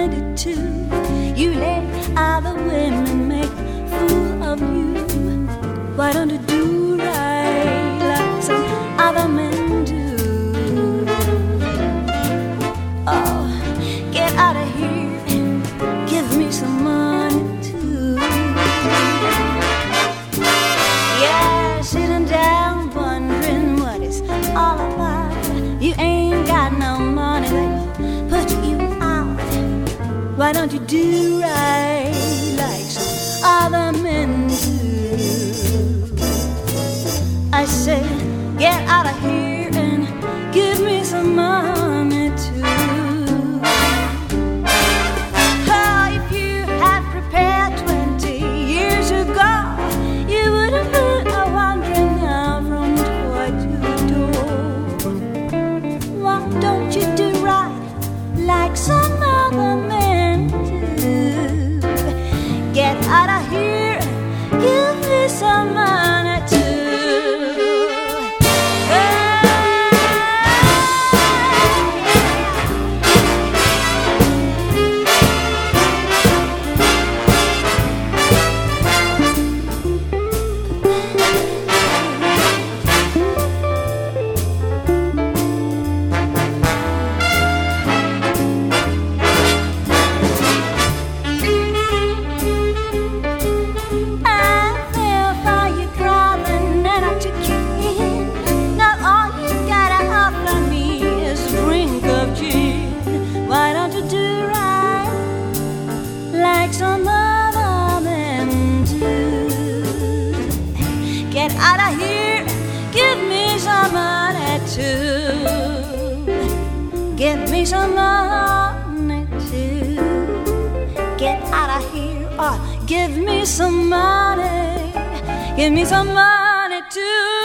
22. You let other women make a fool of you. Why don't you do right like some other men do? Oh, get out of here and give me some money too. Yeah, sitting down wondering what it's all about. You ain't got no money, they put you out. Why don't you do right like some other men do? I say, get out of here and give me some money too. Oh, if you had prepared 20 years ago, you would have been wandering now from door to door. Why don't you do right like some other men do? Get out of here, give me some money too. Give me some money too. Get out of here or give me some money. Give me some money too.